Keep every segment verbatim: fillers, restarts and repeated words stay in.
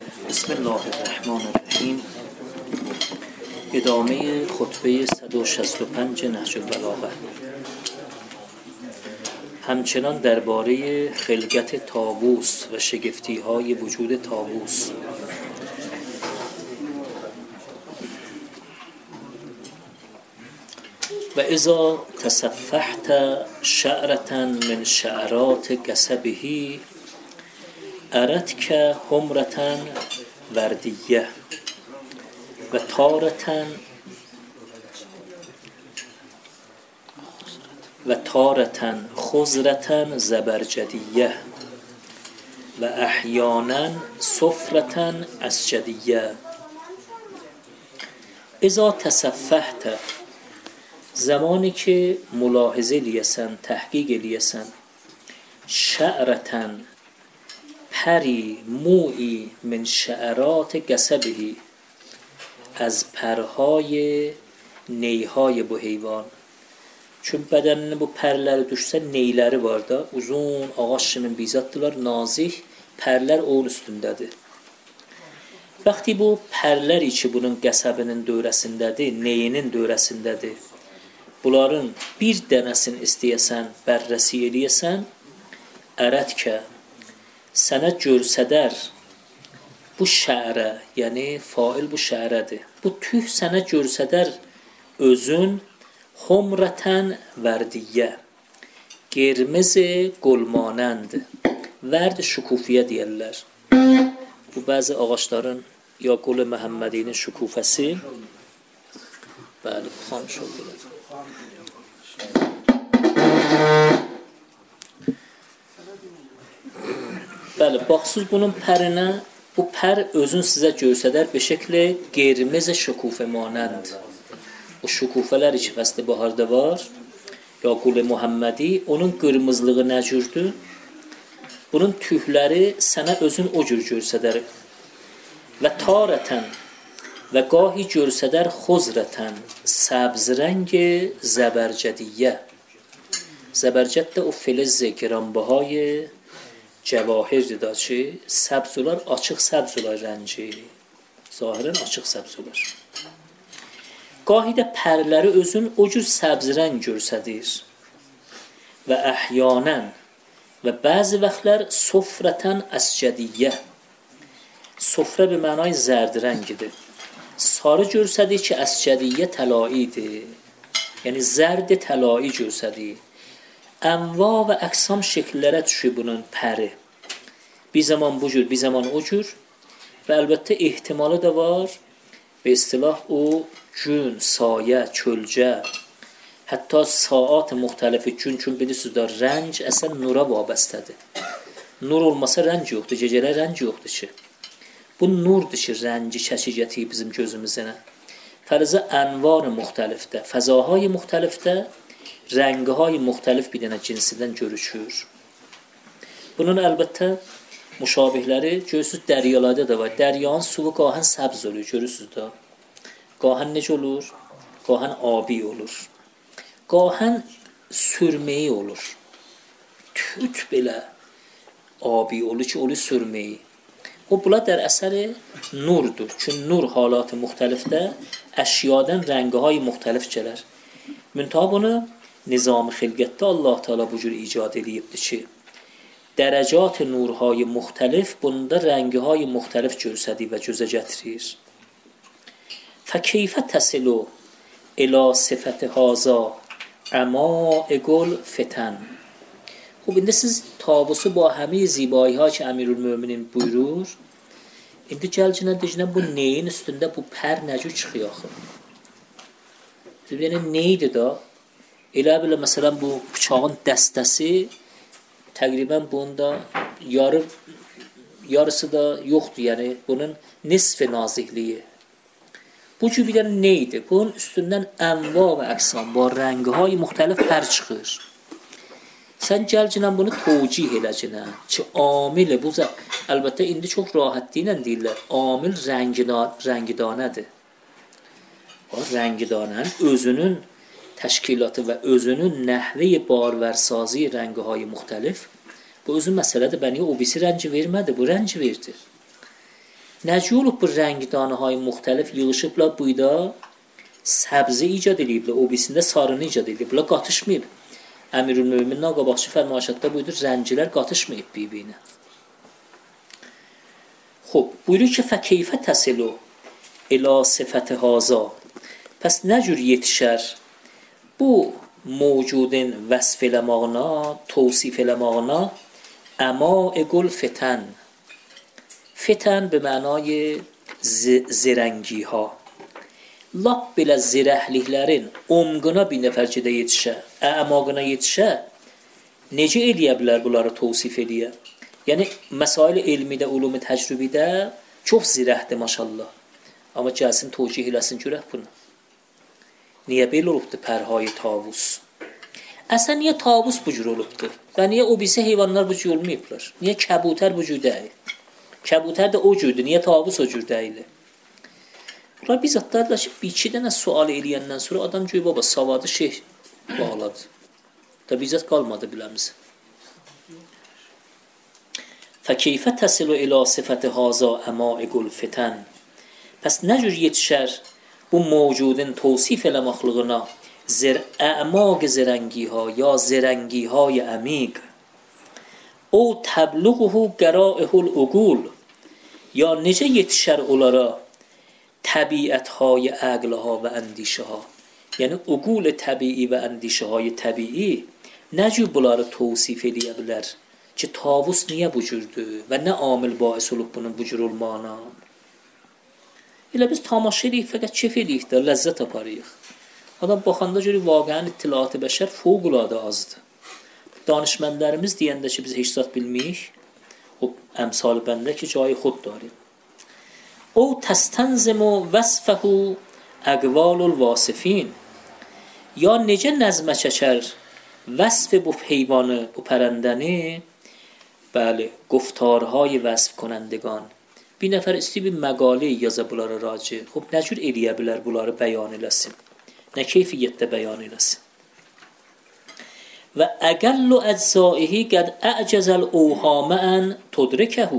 بسم الله الرحمن الرحیم. ادامه خطبه صد و شصت و پنج نهج البلاغه. همچنان درباره خلقت طاووس و شگفتی‌های وجود طاووس. و اذا تصفحت شعرة من شعرات قصبه اردک حمرة وردیه و تارة و تارة خضرة زبرجدیه و احیانا صفرة اسجدیه. اذا تصفحت، زمانی که ملاحظه لیسن، تحقیق لیسن، شعرتن، پری، موئی، من شعرات قصبهی، از پرهای نیهای bu heyvan. Çünkü bedeninin bu pərləri düşsə neyləri var da, uzun ağaç kimi bizatdılar, nazik pərlər onun üstündədir. Vaxti bu pərlər içi bunun qəsəbinin dövrəsindədir, neyinin dövrəsindədir. Bunların bir dənəsini istəyəsən, bərrəsi eləyəsən, ərədkə, sənə görsədər bu şəərə, yəni fail bu şəərədir. Bu tüh sənə görsədər özün humrətən vərdiyyə, qırmızı qolmanənd, vərd şükufiyə deyərlər. Bu bəzi ağaçların ya qol Məhəmmədinin şükufəsi, bəli, xanş oldular. Bəli, baxsız bunun pərinə, bu pər özün sizə görsədər bir şəklə qırmızı şükufə manənd. O şükufələr iki fəsli baharda var, ya qul Muhammədi, onun qırmızılığı nə cürdür? Bunun tühləri sənə özün o cür görsədər. Və tarətən, və qahi görsədər xuzrətən, səbz rəngi zəbərcədiyyə. Zəbərcəd də o filiz granbahay cəvahirdir da ki, səbz olar, açıq səbz olar rəngi. Zahirən açıq səbz olar. Qahi də pərləri özün o cür səbz rəng görsədir. Və əhyanən, və bəzi vaxtlar sofrətən əscədiyyə. Sofrə bir mənay zərd rəngidir. Sarı görsədir ki, əscədiyyə təlaidir. Yəni zərd təlai görsədir. Ənva və əqsam şəkillərə düşür bunun pəri. Bir zaman bu cür, bir zaman o cür. Və əlbəttə ehtimalı da var. Və istilah o gün, sayə, kölcə, hətta saat müxtəlifi gün, çünki bilirsiniz da rəng əsən nura vabəstədir. Nur olmasa rəng yoxdur, gecələr rəng yoxdur ki. Bu nurdur ki, rəngi çəki gətirir bizim gözümüzə. Fərzə ənvar müxtəlifdə, fəzahay müxtəlifdə, rəngihay müxtəlif bir dənə cinsindən görüşür. Bunun əlbəttə müşabihləri görürsünüz dəryalarda da var. Dəryanın suyu qahən səbz olur, görürsünüz da. Qahən necə olur? Qahən abi olur. Qahən sürməyi olur. Tüt belə abi olur ki, olur sürməyi. O bula dər əsəri nurdur. Çünki nur halatı müxtəlifdə əşyadan rəngihay müxtəlif gələr. Müntəha bunu nizam-ı xilqətdə Allah Teala bu cür icad edibdir ki, dərəcat nurhay müxtəlif bunda rəngihay müxtəlif görsədir və gözə gətirir. فکیف تصل الی صفت هذا عمائق الفتن. خب indi siz tavusu با همه زیبایی ها که امیرالمؤمنین buyurur, indi gəlcinə deyəcəklər bu neyin üstündə bu pər necə çıxıyor axı? Yəni neydi da? Elə belə məsələn bu bıçağın dəstəsi təqribən bunda yarı yarısı da yoxdur, yəni bunun nisfi nazikliyi. Bu cür bir dənə neydi? Bunun üstündən ənva və əqsam var, rəngihay müxtəlif pər çıxır. Sən gəlcinə bunu tövcih eləcənə ki, amil bu əlbəttə indi çox rahatlığıyla deyirlər, amil rəngidanədir. O rəngidanənin özünün təşkilatı və özünün nəhvi barvərsazi rəngihay müxtəlif. Bu özün məsələdir, bəni o birisi rəngi vermədi, bu rəngi verdi. Necə olub bu rəngdanəهای müxtəlif yığışıblar buyda səbzi icad ediblər, o birisində sarını icad ediblər, qatışmayıb. Əmirülmöminin Ağabaqçı fərmaişatda buyurdu, rənglər qatışmayıb bir-birinə. Xob, buyurur ki, fəkeyfə təsilu ilə sifəti haza. Pəs nə cür yetişər bu mövcudun vəsf eləmağına, tavsif eləmağına əma'iqul fitən. Fitən به معنای zirəngi ha. Lap belə zirəhliklərin omquna bir nəfər gedə yetişə, əmaqına yetişə, necə eləyə bilər bunları tavsif eləyə? Yəni, məsail elmidə, ulum-i təcrübidə çox zirəhdir maşallah. Amma gəlsin, tövcih eləsin görək bunu. Niyə belə olubdur pərhay tavus? Əsən niyə tavus bu cür olubdur? Və niyə o birisi heyvanlar bu cür olmayıblar? Niyə kəbutər bu cür deyil? Kəbutər də o cürdür, niyə tavus o cür deyil? Bunlar biz hatta ki, bir iki dənə sual eləyəndən sonra adam göy baba savadı şeyh bağladı. Da bizzət qalmadı biləmiz. Fəkeyfə təsilu ilə sifəti haza əma'iqul fitən. Pəs nə cür yetişər bu mövcudun tavsif eləməxlığına zir əmaq zirəngi ha ya zirəngi های əmiq o təbluğuhu qəra'ihul uqul ya necə yetişər onlara təbiətهای əqlها və əndişəha, yəni uqul təbii və əndişəهای təbii nə cür bunları tavsif eləyə bilər ki, tavus niyə bu cürdür və nə amil bais olub bunun bu cür olmağına? Elə biz tamaşa edirik, fəqət keyf edirik də, ləzzət aparıyıq. Adam baxanda görür, vaqəən ittilaat-ı bəşər fövqəladə azdır. Danışmənlərimiz deyəndə ki, biz heç zat bilməyik, o əmsal bəndə ki, cayı xud darim. O təstənzimu vəsfəhu əqvalul vasifin. Ya necə nəzmə çəkər vəsf bu heyvanı, bu pərəndəni, bəli, guftarهای vəsf کنندگان. Bir nəfər istəyir bir məqalə yaza bunlara raci. Xub, nə cür eləyə bilər bunları bəyan eləsin? Nə keyfiyyətdə bəyan eləsin? Və əqəllu əczaihi qəd əcəzəl ohamən tudrikəhu.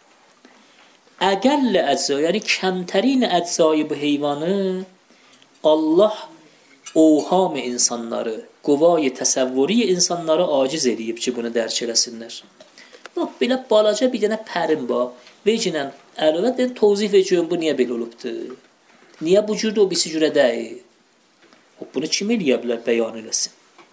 Əqəlli əcza, yəni kəmtərin əczai bu heyvanı Allah ohamı insanları, quvay təsəvvuri insanları aciz edib ki, bunu dərk eləsinlər. Bax, belə balaca bir dənə pərim var. Vecinən, əlbəttə tavsif edəcəm, bu niyə belə olubdur? Niyə bu cürdə o birisi cürə deyil? Bunu kim eləyə bilər, bəyan eləsin?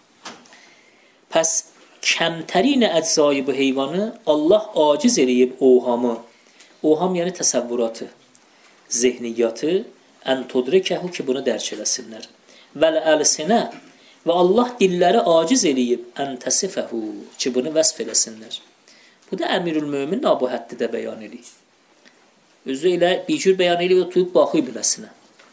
Pəs kəmtərin əczai bu heyvanı Allah aciz eləyib ohamı. Oham yəni təsəvvüratı, zehniyyatı, ən tudrikəhu ki, bunu dərk eləsinlər. Vəl əlsinə və Allah dilləri aciz eləyib ən təsifəhu ki, bunu vəsf eləsinlər. Bu da Əmirülmömin bu həddidə bəyan eləyir. Özü elə bir cür bəyan eləyir və tuyub baxıyıb biləsinə.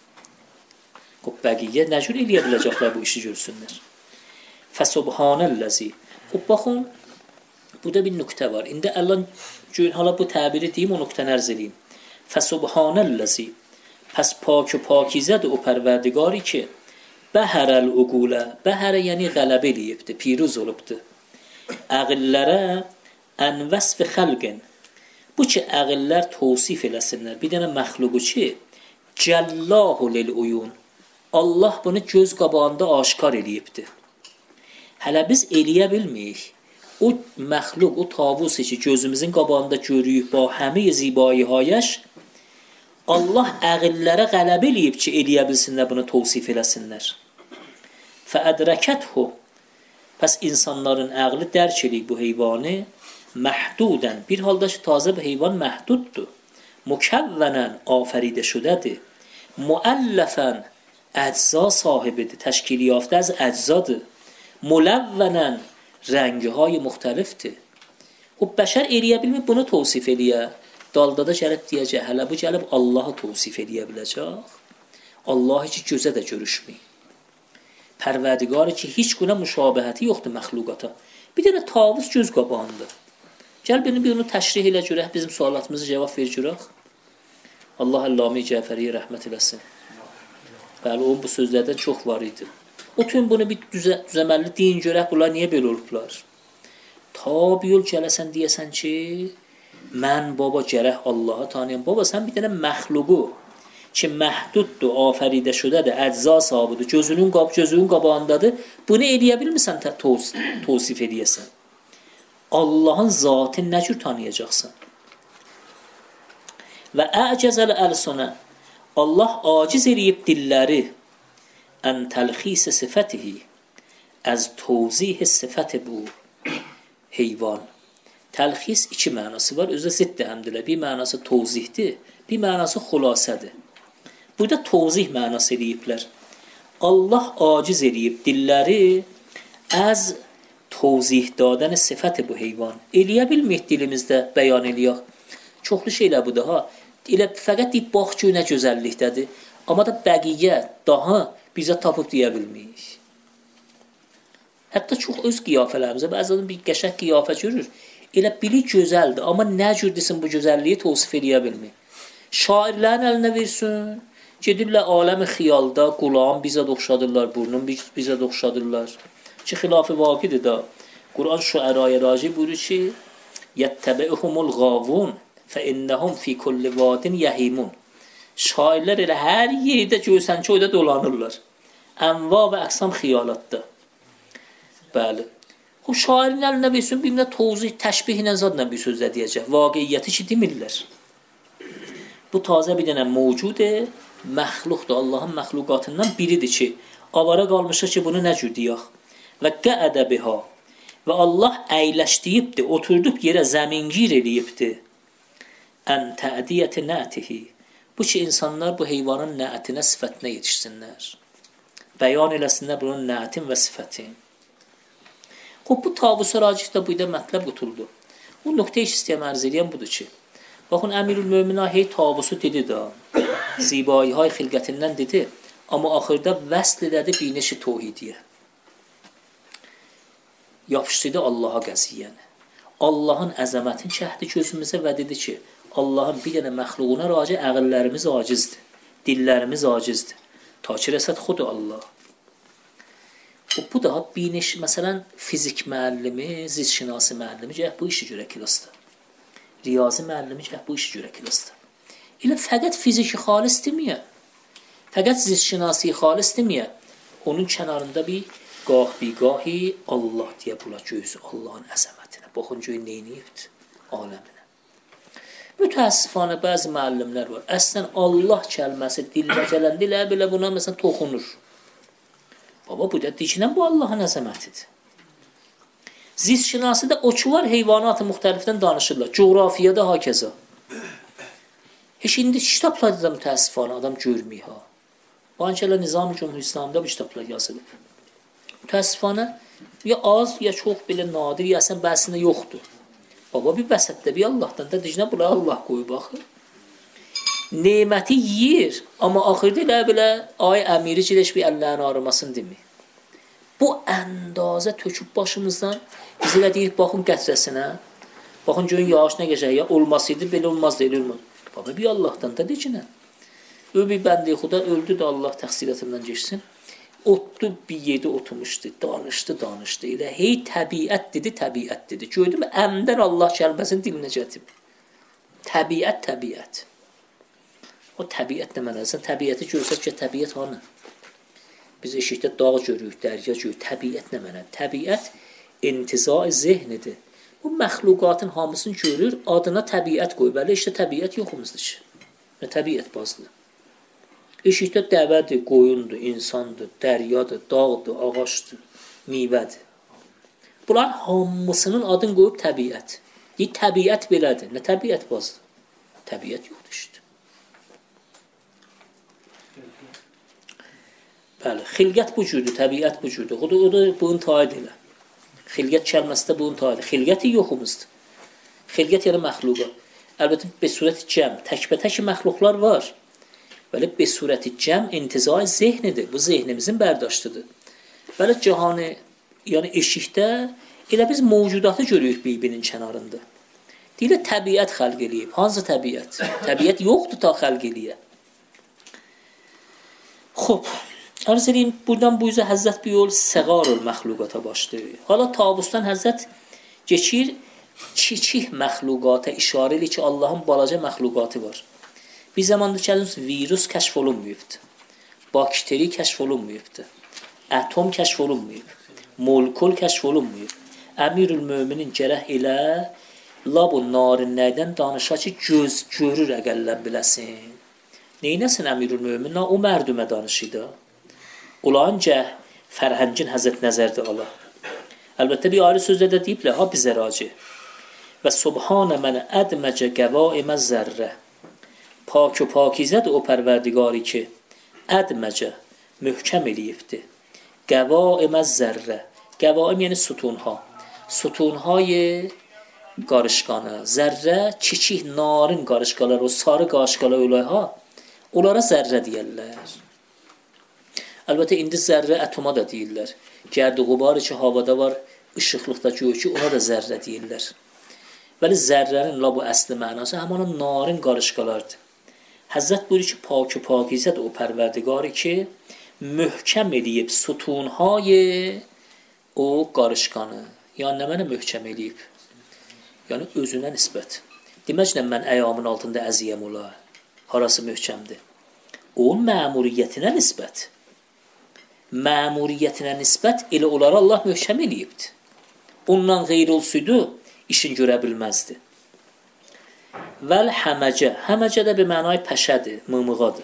Qub bəqiyyə nə cür eləyə biləcəklər bu işi görsünlər. Fəsubhanəlləzi. Qub baxın, burada bir nüqtə var. İndi ələn, hala bu təbiri deyim, o nüqtəni ərz edeyim. Fəsubhanəlləzi. Pəs pak و پاکیزədir o pərverdigari ki, bəhərəl uqulə, bəhərə yəni qələb eləyibdir, piruz olubdur. Əqillərə ən vəsf xəlqin. Bu ki, əqillər tavsif eləsinlər. Bir dənə məxluqu ki, cəllahu lil-uyun. Allah bunu göz qabağında aşkar eləyibdir. Hələ biz eləyə bilməyik. O məxluq, o tavusi ki, gözümüzün qabağında görüyük, ba həmi zibayi hayəş, Allah əqillərə qələb eləyib ki, eləyə bilsinlər, bunu tavsif eləsinlər. Fəədrəkəthu. Pəs insanların əqli dərk eləyib bu heyvanı, məhdudən, bir halda ki, tazə bu heyvan məhduddur. Mükəvvənən afəridə şudədir. Müəlləfən əcza sahibidir, təşkili yaftə az əczadır. Müləvvənən rəngiهای müxtəlifdir. O bəşər eləyə bilmir, bunu tavsif eləyə. Dalda da gəlib deyəcək, hələ bu gəlib Allahı tavsif eləyə biləcək. Allahı ki, gözə də görüşməyir. Pərverdigarı ki, heç günə müşabəhəti yoxdur məxluqata. Bir dənə tavus göz qabağında. Gəl beni bir onu təşrih elə görək, bizim sualatımızı cavab ver görək. Allah Əllami Cəfəriyə rəhmət eləsin. Bəli, o bu sözlərdən çox var idi. O tüm bunu bir düzə, düzəməlli deyin görək, bunlar niyə belə olublar? Ta bir yol gələsən deyəsən ki, من بابا گره Allah'ı tanıyam. Baba sən bir dənə məxluqu ki məhduddur, afəridə şudədir, əcza sahibidir, gözünün qab gözünün qabağındadır. Bunu eləyə bilmirsən təvsif edəsən. Allah'ın zatını nə cür tanıyacaqsan? Və əcəzəl əlsuna Allah aciz eləyib dilləri ən təlxis sifətihi az tawzih sifəti bu heyvan. Təlxis iki mənası var. Özü ziddir həmdülə. Bir mənası tawzihdir, bir mənası xulasədir. Burada tawzih mənası eləyiblər. Allah aciz eləyib dilləri az tawzih dadan sifəti bu heyvan. Eləyə bilməyik dilimizdə bəyan eləyək. Çoxlu şeylər bu daha. Elə fəqət deyib bax ki, nə gözəllikdədir. Amma da bəqiyyə daha bizə tapıb deyə bilməyik. Hətta çox öz qiyafələrimizə bəzən bir qəşəng qiyafə görür. Elə bili gözəldir, amma nə cür desin bu gözəlliyi tavsif eləyə bilmir. Şairlərin əlinə versin, gedirlər aləmi xiyalda, qulağın bizə oxşadırlar, burnun bizə oxşadırlar. Ki xilafı vaqidir da. Quran şuəraya raci buyurur ki, yəttəbə'uhumul gavun fəinnəhum fi kulli vadin yəhimun. Şairlər elə hər yerdə görsən ki, orada dolanırlar. Ənva və əqsam xiyalatda. Bəli. O şairin əlinə versin, bir də tavzih, təşbih ilə zadla bir sözlə deyəcək. Vaqiyyəti ki, demirlər. Bu tazə bir dənə mövcudur, məxluqdur. Allahın məxluqatından biridir ki, avara qalmışıq ki, bunu nə cür deyək? Və qəədə biha. Və Allah əyləşdiyibdir, oturdub yerə zəmingir eləyibdir. Ən tədiyyəti nətihi. Bu ki, insanlar bu heyvanın nəətinə, sifətinə yetişsinlər. Bəyan eləsinlər bunun nəətin və sifətin. Xub, bu tabusa racihdə bu ilə mətləb qutuldu. Bu nöqtə iş istəyəm ərz edən budur ki, baxın, Əmirül-Möminə hey tabusu dedi da, zibayihay xilqətindən dedi, amma axırda vəsl edədi binəşi tohidiyə. Yapışdırdı Allaha qəziyyəni. Allahın əzəmətin şəhdi gözümüzə və dedi ki, Allahın bir dənə məxluğuna raci əqillərimiz acizdir, dillərimiz acizdir. Ta ki rəsəd xudu Allah. Bu da biniş, məsələn, fizik müəllimi, zizşinası müəllimi gəh bu işi görə kilasdır. Riyazi müəllimi gəh bu işi görə kilasdır. Elə fəqət fiziki xalis deməyə, fəqət zizşinası xalis deməyə, onun kənarında bir qah biqahi Allah deyə bula gözü Allahın əzəmətinə. Baxın, göy neyniyibdir aləminə. Mütəəssifanə bəzi müəllimlər var. Əslən, Allah kəlməsi dilinə gələndə elə belə buna məsələn toxunur. Baba, bu da deyilən bu Allahın əzəmətidir. Zizşinası da o ki var, heyvanatı müxtəlifdən danışırlar. Coğrafiyada hakeza. Heç indi kitablarda da mütəəssifanə adam görməyir ha. Bankələ Nizam-ı Cumhur İslamda bu kitablar yazılıb. Mütəəssifanə ya az, ya çox belə nadir, ya əsən bəsində yoxdur. Baba, bir vəsətdə bir Allahdan da deyilən bula Allah qoyub baxır. Neməti yiyir, amma axırda elə belə ay əmiri ciləş bir əllərini ağrımasın demir. Bu əndazə töküb başımızdan biz elə deyik, baxın qətrəsinə, baxın görün yağış nə geçək, ya olmasıydı, belə olmazdı, elə olmaz. Baba, bir Allahdan da deyilən. Ö bir bəndi xuda öldü də Allah təqsiratindən geçsin. Otdu bir yedi oturmuşdu, danışdı, danışdı. Elə hey təbiət dedi, təbiət dedi. Gördüm, əmdən Allah kəlməsini dilinə gətirib. Təbiət, təbiət. O təbiət nə mənəsən? Təbiəti görsək ki, təbiət hanı? Biz eşikdə dağ görürük, dərya görürük. Təbiət nə mənə? Təbiət intizai zehnidir. Bu məxluqatın hamısını görür, adına təbiət qoyub. Bəli, işte təbiət yoxumuzdur ki. Və təbiət bazlıdır. Eşikdə dəvədir, qoyundur, insandır, dəryadır, dağdır, ağaçdır, meyvədir. Bunların hamısının adını qoyub təbiət. Deyir, təbiət belədir. Nə təbiət bazdır? Təbiət yoxdur işte. Bəli, xilqət bu cürdür, təbiət bu cürdür. O da, o da bunun taid elə. Xilqət kəlməsi də bunun taid. Xilqəti yoxumuzdur. Xilqət yəni məxluqa. Əlbəttə, be surəti cəm, təkbətək məxluqlar var. Bəli, be surəti cəm intizai zehnidir. Bu zehnimizin bərdاشtıdır. Bəli, cahanı, yəni eşikdə elə biz mövcudatı görürük bir-birinin kənarında. Deyilə, təbiət xəlq eləyib. Hansı təbiət? Təbiət yoxdur ta xəlq eləyə. Xob. Arz edeyim, buradan bu yüzə Həzrət bir yol səqarul məxluqata başlayır. Hala tabustan Həzrət geçir kiçik məxluqata işarə edir ki, Allahın balaca məxluqatı var. Bir zamanda ki, virus kəşf olunmayıbdır. Bakteri kəşf olunmayıbdır. Atom kəşf olunmayıb. Molekul kəşf olunmayıb. Əmirül Möminin gərək elə lab o narinlərdən danışa ki, göz görür əqəllən biləsin. Neynəsin Əmirül Mömin? O mərdümə danışıydı. Olanca Fərhəngin Həzrət nəzərdə ala. Əlbəttə bir ayrı sözdə də deyiblər, ha bizə raci. Və subhanə mənə ədməcə qəvaimə zərrə. Pak و پاکیزədir o pərverdigari ki, ədməcə, möhkəm eləyibdir. Qəvaimə zərrə. Qəvaim yəni sütunha. Sütunhay qarışqanı. Zərrə, kiçik, narin qarışqalar, o sarı qarışqalar olayha, onlara zərrə deyərlər. Əlbəttə, indi zərrə ətoma da deyirlər. Gərdi qubarı ki, havada var, ışıqlıqda göy ki, ona da zərrə deyirlər. Vəli zərrənin la bu əsli mənası həmanın narin qarışqalardır. Həzrət buyurur ki, pak و پاکیزədir o pərverdigari ki, möhkəm eləyib sütunhay o qarışqanı. Yəni, nə mənə möhkəm eləyib? Yəni, özünə nisbət. Deməklə, mən əyamın altında əziyəm ola. Harası möhkəmdir? Onun məmuriyyətinə nisbət. Məmuriyyətinə nisbət elə onları Allah möhkəm eləyibdir. Ondan qeyri olsaydı, işin görə bilməzdi. Vəl həməcə. Həməcə də bir mənay pəşədir, mımığadır.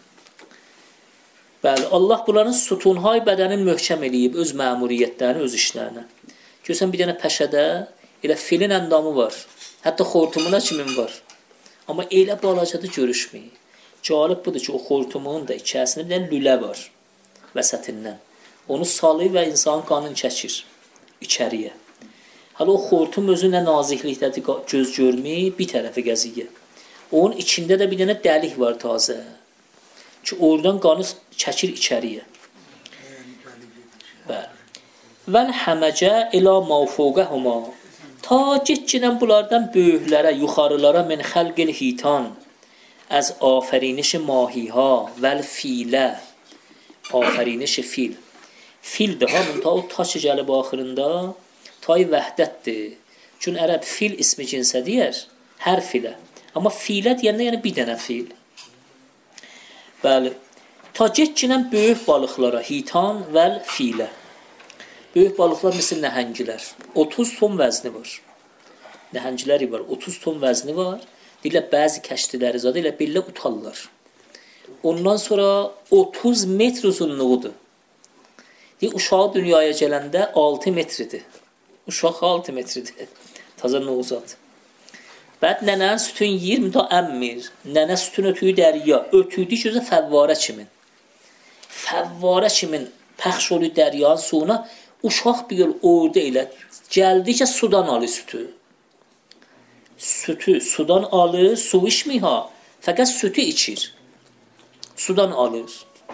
Bəli, Allah bunların sütunhay bədənin möhkəm eləyib, öz məmuriyyətlərini, öz işlərini. Görsən, bir dənə pəşədə elə filin əndamı var. Hətta xortumuna kimin var. Amma elə balacada görüşməyir. Cəlib budur ki, o xortumun da içərisində bir dənə lülə var. Vəsətindən. Onu salır və insanın qanını çəkir içəriyə. Hələ o xortum özü nə naziklikdədir, göz görməyir, bir tərəfi gəziyyə. Onun içində də bir dənə dəlik var tazə. Ki, oradan qanı çəkir içəriyə. Bəli. Vəl həməcə ilə mavfuqəhuma. Ta getginən bunlardan böyüklərə, yuxarılara min xəlqil hitan. Az afəriniş mahiha vəl filə. Afəriniş fil. Fil də hamın ta o taşı gəlib axırında tay vəhdətdir. Çünki ərəb fil ismi cinsə deyər, hər filə. Amma filə deyəndə yəni bir dənə fil. Bəli. Ta getginən böyük balıqlara, hitan vəl filə. Böyük balıqlar misal nəhəngilər. otuz ton vəzni var. Nəhəngləri var, otuz ton vəzni var. Deyirlər, bəzi kəştiləri zadə ilə bellə utarlar. Ondan sonra otuz metr uzunluğudur. Deyir, uşağı dünyaya gələndə altı metridir. Uşaq altı metridir. Taza noğuzat. Bəd nənənin sütün yiyir, müta əmmir. Nənə sütün ötüyü dəriya. Ötüydü ki, özə fəvvarə kimin. Fəvvarə kimin pəxş oluyor dəryanın suyuna. Uşaq bir yol orada elə gəldi ki, sudan alır sütü. Sütü sudan alır, su içmir ha. Fəqət sütü içir. Sudan alır.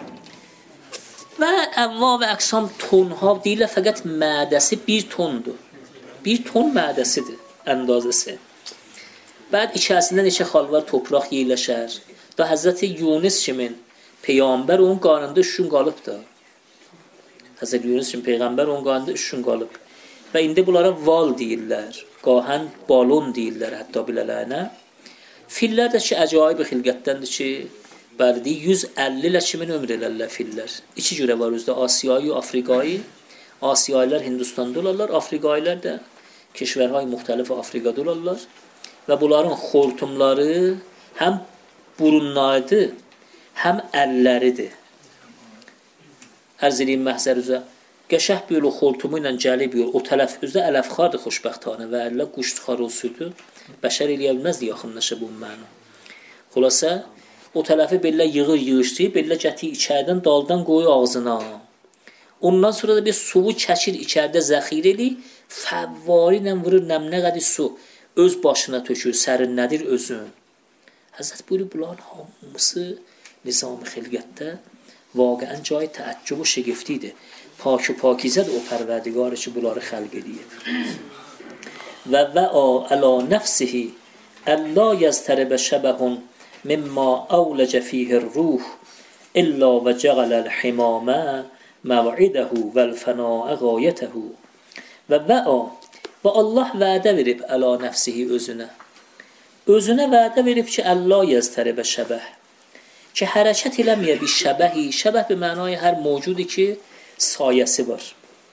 Və əvva və əqsam tonha deyirlər, fəqət mədəsi bir tondur. Bir ton mədəsidir əndazəsi. Bəd içərisində neçə xalvar topraq yerləşər. Da Həzrəti Yunus kimin peyğəmbər onun qarnında üç gün qalıb da. Həzrət Yunus kimi peyğəmbər onun qarnında üç gün qalıb. Və indi bunlara val deyirlər. Qahən balon deyirlər hətta bilələyinə. Fillər də ki, əcaib xilqətdəndir ki, bəli deyir, yüz əlli ilə kimin ömr elərlər fillər. İki cürə var özdə, Asiyayı, Afriqayı. Asiyayilər Hindistanda olarlar, Afriqayilər də keşvərhay müxtəlif Afriqada olarlar. Və bunların xortumları həm burunlarıdır, həm əlləridir. Ərz edeyim məhzər üzə. Qəşəh bir yolu xortumu ilə gəlib yol, o tələf özdə ələfxardır xoşbəxtanə və əllə quştuxar olsuydu. Bəşər eləyə bilməzdi yaxınlaşa bu məna. Xülasə, o tələfi bellə yığır, yığışdırıb, bellə gətir içərdən, daldan qoyu ağzına. Ondan sonra da bir suvu çəkir içərdə zəxir eləyir, fəvvari ilə vurur, nəmnə qədi su öz başına tökür, sərinlədir özün. Həzrət buyurur, bunların hamısı nizam-ı xilqətdə vaqiən cay təəccüb و şəgiftidir. Pak و پاکیزədir o pərverdigarı ki, bunları xəlq edib. Və və'a əla nəfsihi əllə yəztəribə şəbəhun mimma əvləcə fihir ruh illə və cəqələl himamə məv'idəhu vəl fənəə qayətəhu. Və və'a Və Allah vədə verib əla nəfsihi özünə. Özünə vədə verib ki, Allah yəztəribə şəbəh. Ki, hərəkət eləməyə bir şəbəhi, şəbəh bir mənaya hər mövcudi ki, sayəsi var.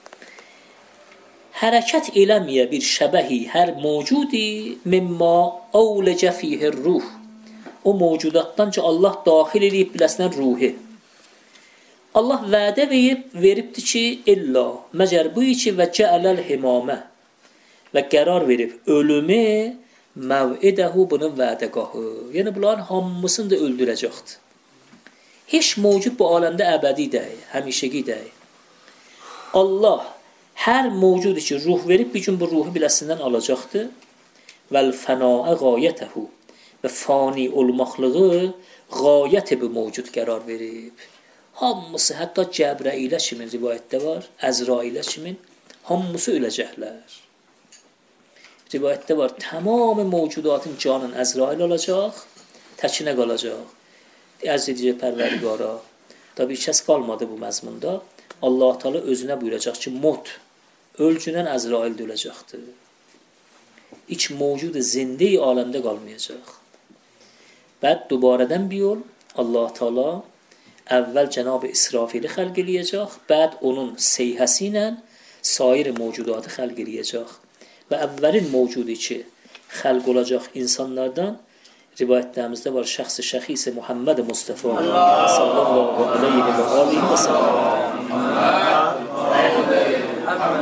Hərəkət eləməyə bir şəbəhi, hər mövcudi mimma avləcə fihir ruh. O mövcudatdan ki, Allah daxil eləyib biləsinən ruhi. Allah vədə verib, veribdir ki, illa məgər bu ki və cəələl himamə və qərar verib ölümü məv'idəhu bunun vədəqahı. Yəni, bunların hamısını da öldürəcəkdir. Heç mövcud bu aləmdə əbədi deyil, həmişəgi deyil. Allah hər mövcud ki, ruh verib, bir gün bu ruhu biləsindən alacaqdır. Vəl-fənəə qayətəhu və fani olmaqlığı qayəti bu mövcud qərar verib. Hamısı, hətta Cəbrailə kimin rivayətdə var, Əzrailə kimin, hamısı öləcəklər. Rivayətdə var, tamam mövcudatın canın Əzrail olacaq, təkinə qalacaq. Ərz edəcək Pərvərdigara. Tabi kəs qalmadı bu məzmunda. Allah Teala özünə buyuracaq ki, mut, ölcünən Əzrail də öləcəkdir. İç mövcud zindi aləmdə qalmayacaq. Bəd dubarədən bir yol, Allah Teala əvvəl Cənab-ı İsrafili xəlq eləyəcək, bəd onun seyhəsi ilə sair mövcudatı xəlq eləyəcək. Və əvvəlin mövcudu ki, xəlq olacaq insanlardan, rivayətlərimizdə var, şəxsi şəxisi Muhammed Mustafa sallallahu aleyhi və aleyhi və sallam.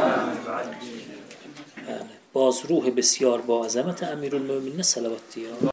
Yəni, baz ruh besyar ba əzəmət əmirul müminə salavat diyor.